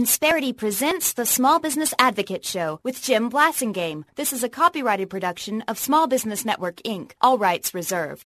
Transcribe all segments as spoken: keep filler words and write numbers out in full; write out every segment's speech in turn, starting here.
Insperity presents the Small Business Advocate Show with Jim Blasingame. This is a copyrighted production of Small Business Network, Incorporated. All rights reserved.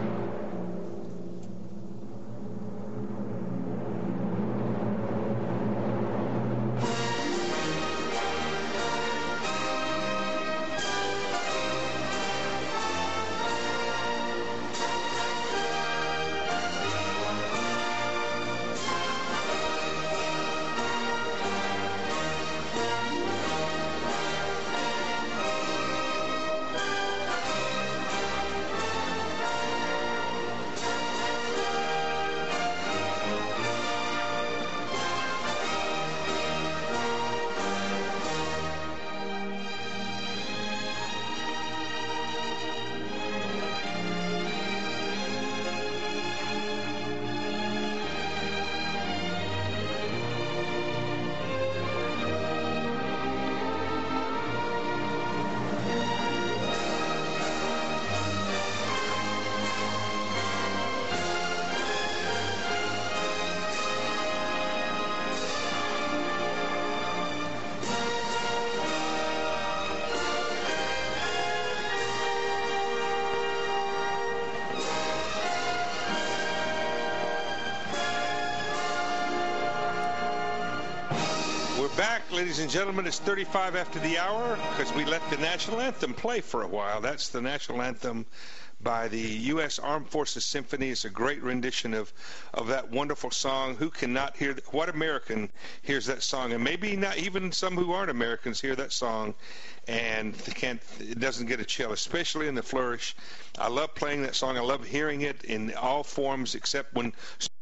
Back, ladies and gentlemen. It's thirty-five after the hour because we let the national anthem play for a while. That's the national anthem by the U S Armed Forces Symphony. It's a great rendition of, of that wonderful song. Who cannot hear, th- what American hears that song? And maybe not even some who aren't Americans hear that song and they can't, it doesn't get a chill, especially in the flourish. I love playing that song. I love hearing it in all forms except when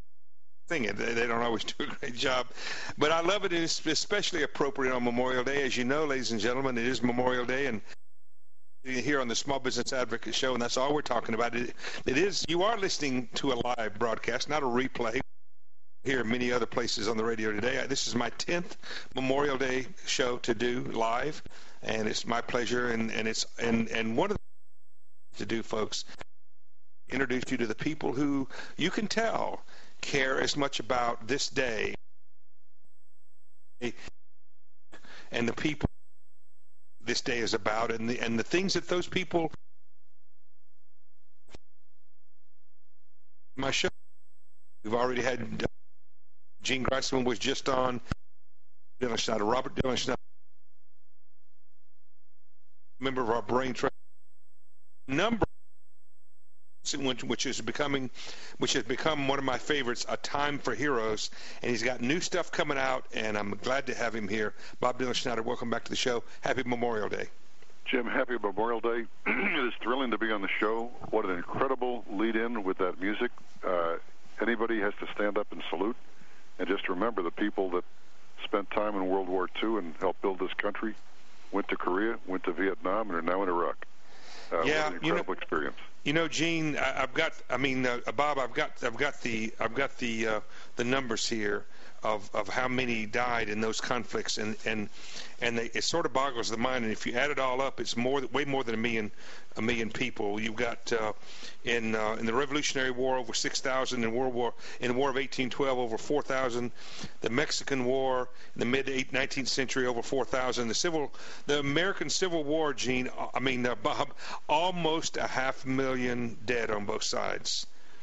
sing it. They don't always do a great job. But I love it. It's especially appropriate on Memorial Day. As you know, ladies and gentlemen, it is Memorial Day, and here on the Small Business Advocate Show, and that's all we're talking about. It, it is, you are listening to a live broadcast, not a replay. Here many other places on the radio today. This is my tenth Memorial Day show to do live, and it's my pleasure, and, and it's and, and one of the things to do, folks, introduce you to the people who you can tell care as much about this day and the people this day is about, and the and the things that those people. My show, we've already had uh, Gene Greisman was just on. Dylan Schneider, Robert Dylan Schneider, member of our brain trust number. Which, which is becoming, which has become one of my favorites, A Time for Heroes, and he's got new stuff coming out, and I'm glad to have him here. Bob Dylan Schneider, welcome back to the show. Happy Memorial Day. Jim, happy Memorial Day. It is thrilling to be on the show. What an incredible lead-in with that music. Uh, anybody has to stand up and salute, and just remember the people that spent time in World War Two and helped build this country, went to Korea, went to Vietnam, and are now in Iraq. Uh, yeah, what an incredible you know, experience. You know, Gene, I, I've got. I mean, uh, Bob, I've got. I've got the. I've got the. Uh, the numbers here of, of how many died in those conflicts, and and and they, it sort of boggles the mind. And if you add it all up, it's more, way more than a million, a million people. You've got uh, in uh, in the Revolutionary War over six thousand. In World War in the War of eighteen twelve over four thousand. The Mexican War in the mid nineteenth century over four thousand. The Civil, the American Civil War, Gene. I mean, uh, Bob, almost a half million dead on both sides.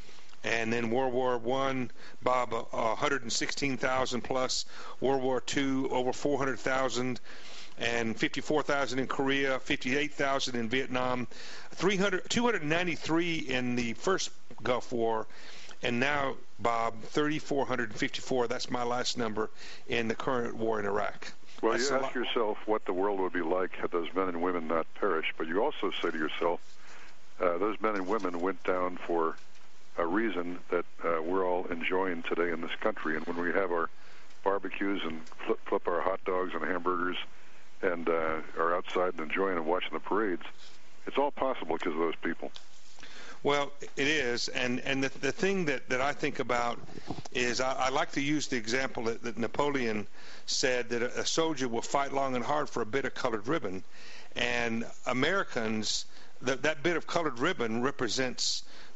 And then World War One, Bob, uh, one hundred sixteen thousand plus. World War Two, over four hundred thousand, and fifty-four thousand in Korea, fifty-eight thousand in Vietnam, three hundred, two hundred ninety-three in the first Gulf War, and now, Bob, three thousand four hundred fifty-four. That's my last number in the current war in Iraq. Well, That's you ask yourself what the world would be like had those men and women not perished, but you also say to yourself, uh, those men and women went down for a reason that uh, we're all enjoying today in this country. And when we have our barbecues and flip, flip our hot dogs and hamburgers and uh, are outside and enjoying and watching the parades, it's all possible because of those people. Well, it is, and and the, the thing that, that I think about is I, I like to use the example that, that Napoleon said that a, a soldier will fight long and hard for a bit of colored ribbon, and Americans, that that bit of colored ribbon represents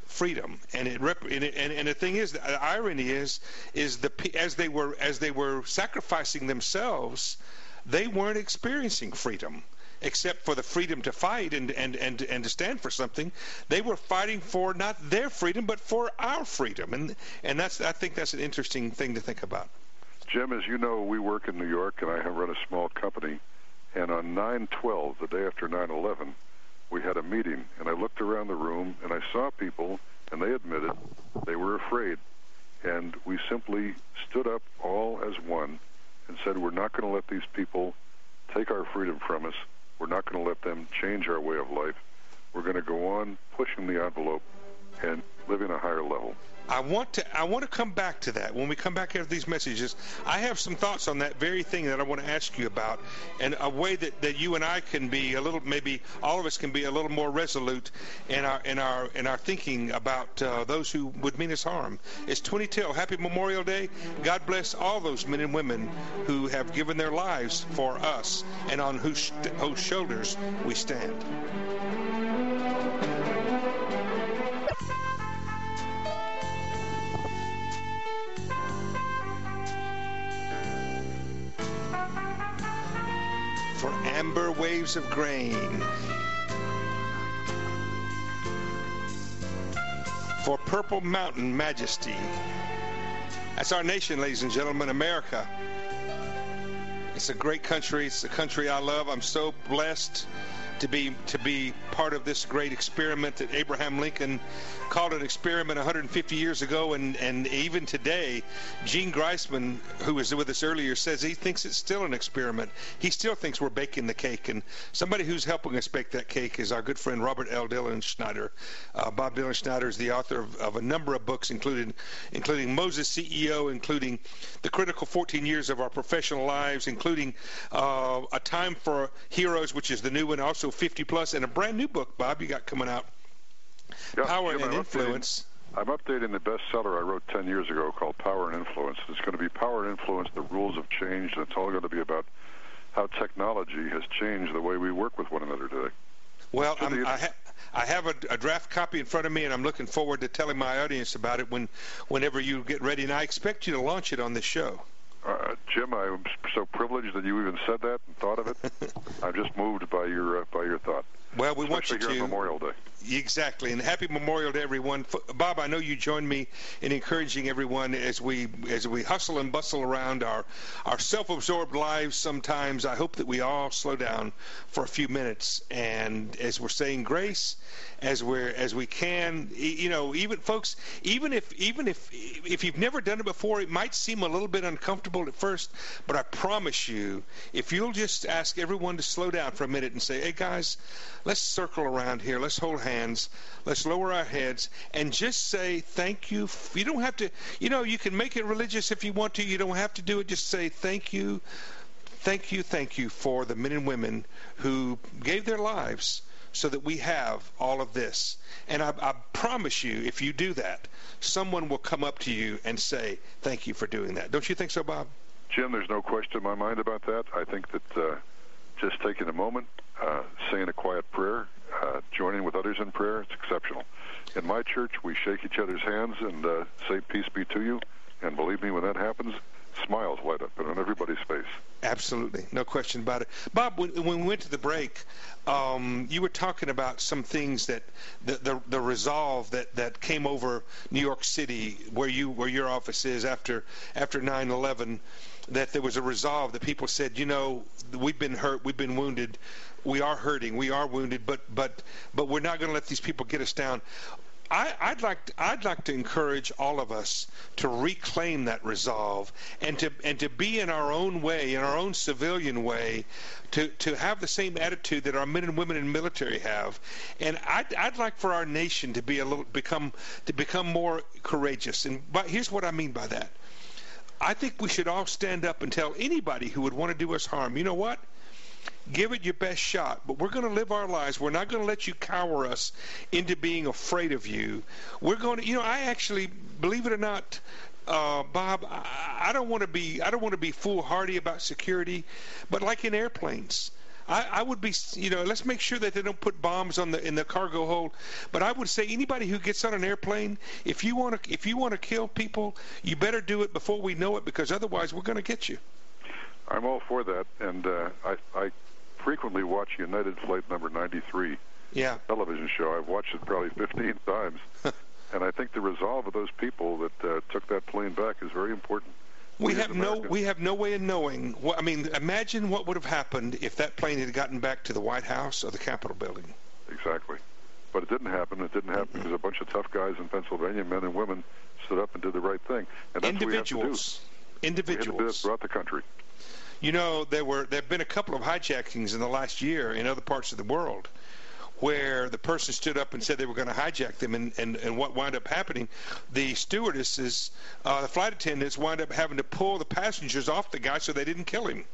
freedom. And it, rep- and, it and, and the thing is, the irony is, is the as they were as they were sacrificing themselves, they weren't experiencing freedom, except for the freedom to fight and, and, and, and to stand for something. They were fighting for not their freedom, but for our freedom. And and that's I think that's an interesting thing to think about. Jim, as you know, we work in New York, and I have run a small company. And on nine twelve, the day after nine eleven, we had a meeting. And I looked around the room, and I saw people, and they admitted they were afraid. And we simply stood up all as one and said, we're not going to let these people take our freedom from us. We're not going to let them change our way of life. We're going to go on pushing the envelope and living a higher level. I want to I want to come back to that. When we come back after these messages, I have some thoughts on that very thing that I want to ask you about, and a way that, that you and I can be a little, maybe all of us can be a little more resolute in our in our in our thinking about uh, those who would mean us harm. It's twenty till. Happy Memorial Day. God bless all those men and women who have given their lives for us, and on whose, whose shoulders we stand. For amber waves of grain, for purple mountain majesty. That's our nation, ladies and gentlemen, America. It's a great country. It's a country I love. I'm so blessed to be to be part of this great experiment that Abraham Lincoln called an experiment one hundred fifty years ago, and, and even today, Gene Greisman, who was with us earlier, says he thinks it's still an experiment. He still thinks we're baking the cake, and somebody who's helping us bake that cake is our good friend Robert L. Dylan Schneider. Uh, Bob Dylan Schneider is the author of, of a number of books, including including Moses C E O, including The Critical fourteen Years of Our Professional Lives, including uh, A Time for Heroes, which is the new one, also fifty plus, and a brand new book, Bob, you got coming out. Yeah, Power Jim, and I'm Influence. Updating, I'm updating the bestseller I wrote ten years ago called Power and Influence. It's going to be Power and Influence, the rules have changed, and it's all going to be about how technology has changed the way we work with one another today. Well, I'm, I, ha- I have a, a draft copy in front of me, and I'm looking forward to telling my audience about it when, whenever you get ready, and I expect you to launch it on this show. Uh, Jim, I'm so privileged that you even said that and thought of it. I'm just moved by your uh, by your thought. Well, we want you to. Here on Memorial Day. Exactly, and happy Memorial Day, everyone. Bob, I know you join me in encouraging everyone as we as we hustle and bustle around our our self-absorbed lives. Sometimes I hope that we all slow down for a few minutes, and as we're saying grace, as we're as we can, you know, even folks, even if even if if you've never done it before, it might seem a little bit uncomfortable at first, but I promise you, if you'll just ask everyone to slow down for a minute and say, "Hey guys, let's circle around here. Let's hold hands. Let's lower our heads and just say thank you." You don't have to, you know, you can make it religious if you want to. You don't have to do it. Just say thank you, thank you, thank you for the men and women who gave their lives so that we have all of this. And I, I promise you, if you do that, someone will come up to you and say thank you for doing that. Don't you think so, Bob? Jim, there's no question in my mind about that. I think that uh, just taking a moment, uh, saying a quiet prayer, uh, joining with others in prayer, it's exceptional. In my church, we shake each other's hands and uh, say peace be to you. And believe me, when that happens, smiles light up on everybody's face. Absolutely. No question about it. Bob, when, when we went to the break, um, you were talking about some things that the, the, the resolve that, that came over New York City, where you where your office is after after nine eleven, that there was a resolve that people said, you know, we've been hurt, we've been wounded, we are hurting, we are wounded, but but but we're not going to let these people get us down. I, I'd like to, I'd like to encourage all of us to reclaim that resolve and to and to be in our own way, in our own civilian way, to, to have the same attitude that our men and women in the military have. And I'd, I'd like for our nation to be a little become to become more courageous. And but here's what I mean by that. I think we should all stand up and tell anybody who would want to do us harm, you know what? Give it your best shot, but we're going to live our lives. We're not going to let you cower us into being afraid of you. We're going to, you know, I actually, believe it or not, uh, Bob, I, I don't want to be, I don't want to be foolhardy about security, but like in airplanes, I, I would be, you know, let's make sure that they don't put bombs on the in the cargo hold. But I would say anybody who gets on an airplane, if you want to, if you want to kill people, you better do it before we know it, because otherwise we're going to get you. I'm all for that, and uh, I, I frequently watch United Flight Number ninety-three yeah. television show. I've watched it probably fifteen times, and I think the resolve of those people that uh, took that plane back is very important. We have no we have no way of knowing. What, I mean, imagine what would have happened if that plane had gotten back to the White House or the Capitol building. Exactly. But it didn't happen. It didn't happen because a bunch of tough guys in Pennsylvania, men and women, stood up and did the right thing. And that's Individuals. what we have to do. Individuals. We have to do it throughout the country. You know, there were there have been a couple of hijackings in the last year in other parts of the world, where the person stood up and said they were going to hijack them, and, and, and what wound up happening, the stewardesses, uh, the flight attendants wound up having to pull the passengers off the guy so they didn't kill him.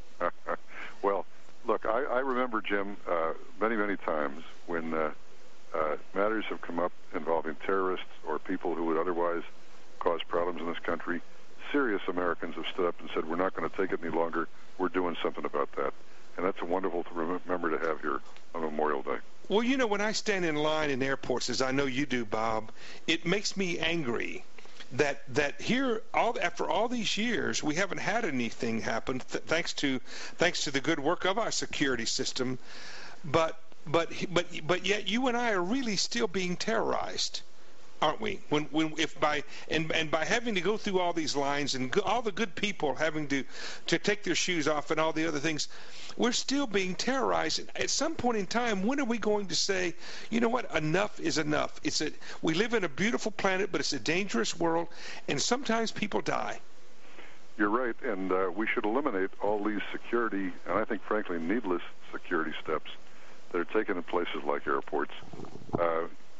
Well, look, I, I remember, Jim, uh, many, many times when uh, uh, matters have come up involving terrorists or people who would otherwise cause problems in this country. Serious Americans have stood up and said, we're not going to take it any longer. We're doing something about that. And that's a wonderful to remember to have here on Memorial Day. Well, you know, when I stand in line in airports, as I know you do, Bob, it makes me angry that that here, all after all these years, we haven't had anything happen, th- thanks to thanks to the good work of our security system. But but but but yet, you and I are really still being terrorized, aren't we? When when if by and and by having to go through all these lines and go, all the good people having to to take their shoes off and all the other things, we're still being terrorized. At some point in time, when are we going to say, you know what, enough is enough? It's a we live in a beautiful planet, but it's a dangerous world, and sometimes people die. You're right, and uh, we should eliminate all these security, and I think, frankly, needless security steps that are taken in places like airports. Uh,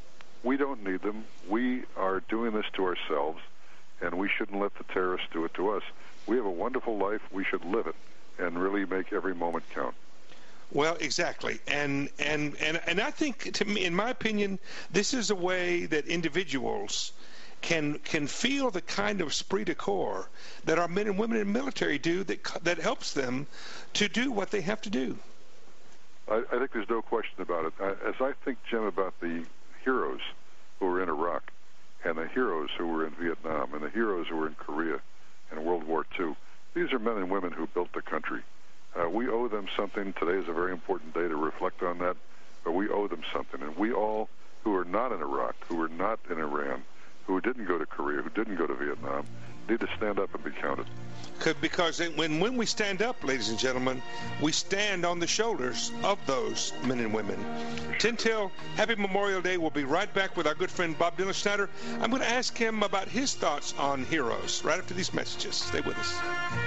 we don't need them. We are doing this to ourselves, and we shouldn't let the terrorists do it to us. We have a wonderful life. We should live it and really make every moment count. Well, exactly, and and and and I think, to me, in my opinion, this is a way that individuals can can feel the kind of esprit de corps that our men and women in the military do, that that helps them to do what they have to do. I, I think there's no question about it. I, as I think, Jim, about the heroes who were in Iraq, and the heroes who were in Vietnam, and the heroes who were in Korea and World War Two. These are men and women who built the country. Uh, we owe them something. Today is a very important day to reflect on that, but we owe them something. And we all, who are not in Iraq, who are not in Iran, who didn't go to Korea, who didn't go to Vietnam, need to stand up and be counted. Because when, when we stand up, ladies and gentlemen, we stand on the shoulders of those men and women. Tin Till, happy Memorial Day. We'll be right back with our good friend Bob Dylan Schneider. I'm going to ask him about his thoughts on heroes right after these messages. Stay with us.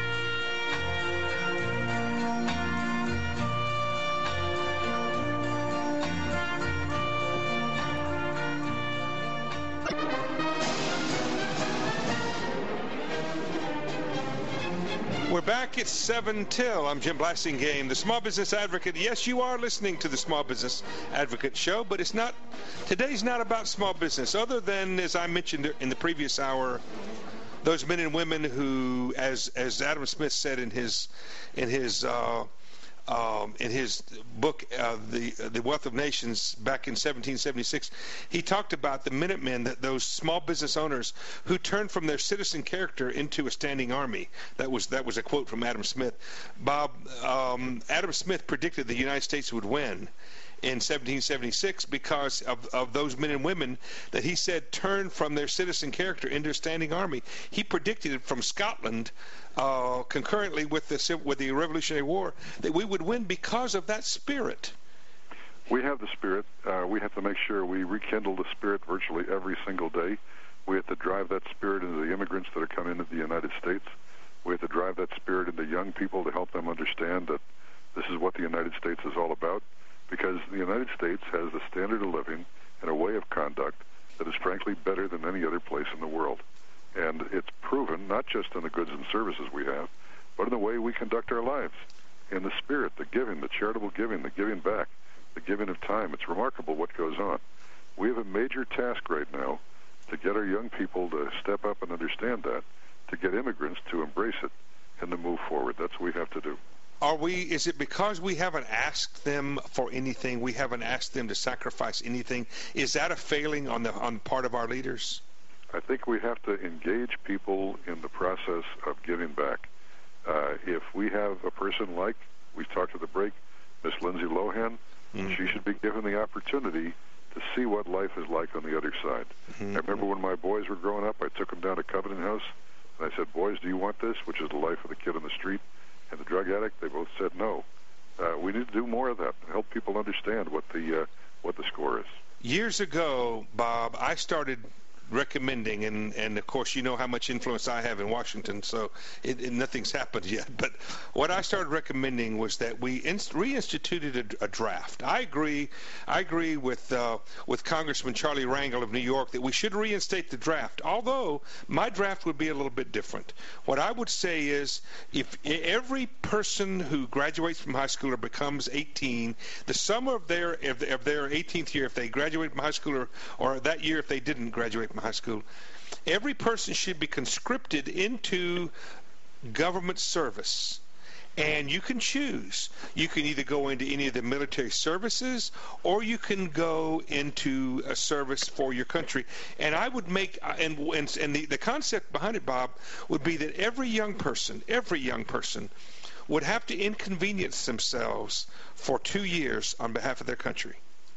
We're back at seven till. I'm Jim Blasingame, the Small Business Advocate. Yes, you are listening to the Small Business Advocate Show, but it's not. Today's not about small business, other than, as I mentioned in the previous hour, those men and women who, as as Adam Smith said in his in his uh, um, in his book, uh, the the Wealth of Nations, back in seventeen seventy-six, he talked about the Minutemen, that those small business owners who turned from their citizen character into a standing army. That was that was a quote from Adam Smith. Bob, um, Adam Smith predicted the United States would win in seventeen seventy-six because of, of those men and women that he said turned from their citizen character into a standing army. He predicted it from Scotland, uh, concurrently with the with the Revolutionary War, that we would win because of that spirit. We have the spirit. Uh, we have to make sure we rekindle the spirit virtually every single day. We have to drive that spirit into the immigrants that are coming into the United States. We have to drive that spirit into young people to help them understand that this is what the United States is all about. Because the United States has a standard of living and a way of conduct that is frankly better than any other place in the world. And it's proven not just in the goods and services we have, but in the way we conduct our lives, in the spirit, the giving, the charitable giving, the giving back, the giving of time. It's remarkable what goes on. We have a major task right now to get our young people to step up and understand that, to get immigrants to embrace it, and to move forward. That's what we have to do. Are we, is it because we haven't asked them for anything, we haven't asked them to sacrifice anything? Is that a failing on the on the part of our leaders? I think we have to engage people in the process of giving back. Uh, if we have a person like, we talked at the break, Miss Lindsay Lohan, mm-hmm. she should be given the opportunity to see what life is like on the other side. Mm-hmm. I remember when my boys were growing up, I took them down to Covenant House, and I said, boys, do you want this, which is the life of the kid on the street and the drug addict? They both said no. Uh, we need to do more of that, help people understand what the uh, what the score is. Years ago, Bob, I started recommending, and, and of course you know how much influence I have in Washington, so it, it, nothing's happened yet, but what I started recommending was that we inst- reinstituted a, a draft. I agree I agree with uh, with Congressman Charlie Rangel of New York that we should reinstate the draft, although my draft would be a little bit different. What I would say is if every person who graduates from high school or becomes eighteen, the summer of their of, of their eighteenth year, if they graduate from high school, or, or that year if they didn't graduate from high school, every person should be conscripted into government service. And you can choose. You can either go into any of the military services, or you can go into a service for your country. And I would make, and and, and the, the concept behind it, Bob, would be that every young person, every young person would have to inconvenience themselves for two years on behalf of their country.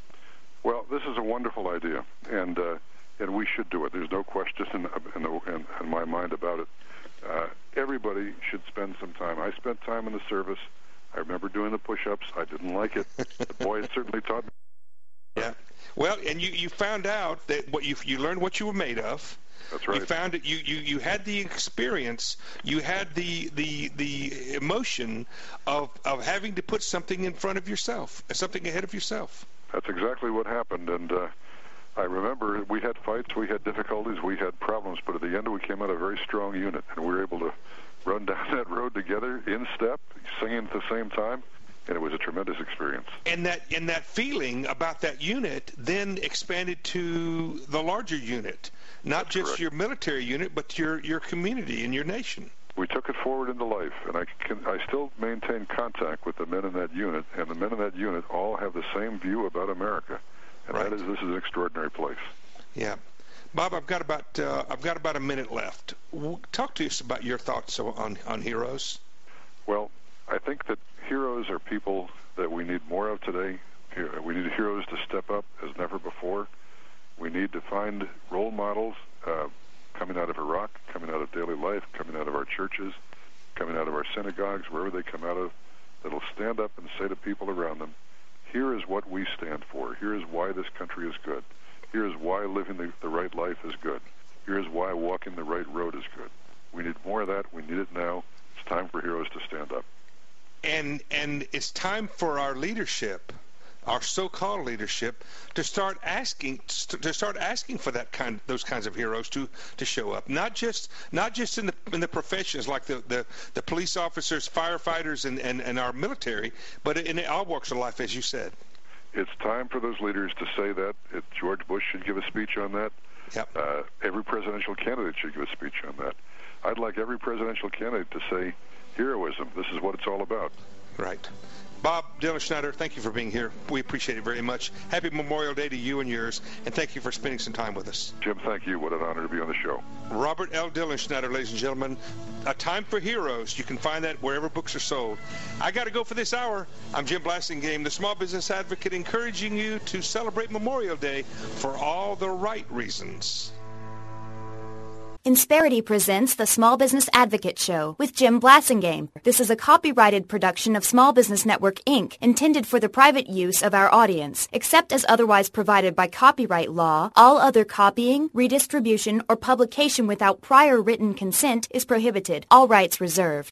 Well, this is a wonderful idea, and uh, and we should do it. There's no question in, in, in, in my mind about it. Uh, everybody should spend some time. I spent time in the service. I remember doing the push-ups. I didn't like it. But boy, it certainly taught me. Yeah. Well, and you, you found out that what you you learned what you were made of. That's right. You found it. You, you, you had the experience. You had the the the emotion of of having to put something in front of yourself, something ahead of yourself. That's exactly what happened, and uh, I remember we had fights, we had difficulties, we had problems, but at the end we came out a very strong unit, and we were able to run down that road together in step, singing at the same time, and it was a tremendous experience. And that and that feeling about that unit then expanded to the larger unit, not That's just correct. your military unit, but your, your community and your nation. We took it forward into life, and I can I still maintain contact with the men in that unit, and the men in that unit all have the same view about America, and Right. that is this is an extraordinary place. Yeah, Bob, I've got about uh, I've got about a minute left. W- Talk to us about your thoughts on on heroes. Well, I think that heroes are people that we need more of today. We need heroes to step up as never before. We need to find role models. Uh, coming out of Iraq, coming out of daily life, coming out of our churches, coming out of our synagogues, wherever they come out of, that'll stand up and say to people around them, here is what we stand for. Here is why this country is good. Here is why living the, the right life is good. Here is why walking the right road is good. We need more of that. We need it now. It's time for heroes to stand up. And and it's time for our leadership, our so-called leadership, to start asking to start asking for that kind, those kinds of heroes to, to show up. Not just not just in the in the professions like the, the, the police officers, firefighters, and, and, and our military, but in all walks of life, as you said. It's time for those leaders to say that. It, George Bush should give a speech on that. Yep. Uh, every presidential candidate should give a speech on that. I'd like every presidential candidate to say, heroism, this is what it's all about. Right. Bob Dylan Schneider, thank you for being here. We appreciate it very much. Happy Memorial Day to you and yours, and thank you for spending some time with us. Jim, thank you. What an honor to be on the show. Robert L. Dylan Schneider, ladies and gentlemen. A Time for Heroes. You can find that wherever books are sold. I got to go for this hour. I'm Jim Blasingame, the Small Business Advocate, encouraging you to celebrate Memorial Day for all the right reasons. Insperity presents the Small Business Advocate Show with Jim Blasingame. This is a copyrighted production of Small Business Network, Incorporated, intended for the private use of our audience. Except as otherwise provided by copyright law, all other copying, redistribution, or publication without prior written consent is prohibited. All rights reserved.